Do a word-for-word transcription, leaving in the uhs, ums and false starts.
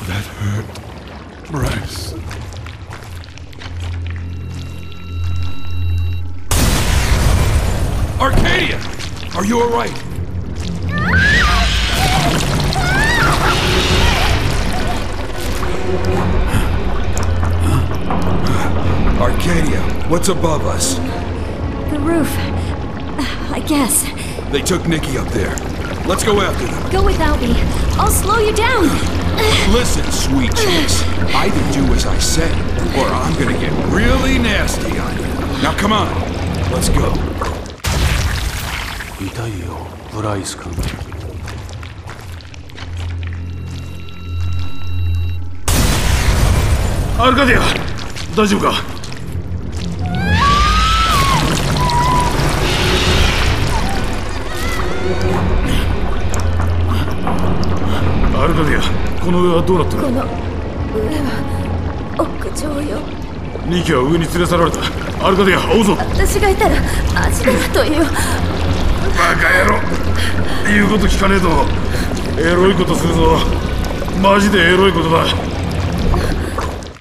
That hurt. Bryce. Arcadia! Are you alright? Arcadia, what's above us? The roof. I guess. They took Nikki up there. Let's go after them. Go without me. I'll slow you down. Listen, sweet cheeks. Either do as I say, or I'm gonna get really nasty on you. Now come on. Let's go. いたいよ、ブライス君。 アルカディア、大丈夫か？アルカディア、この上はどうなってる？ この上は屋上よ。 ニキは上に連れ去られた。アルカディア、追うぞ。 私がいたら足手まといよ。 バカ野郎、言うこと聞かねえとエロいことするぞ。マジでエロいことだ。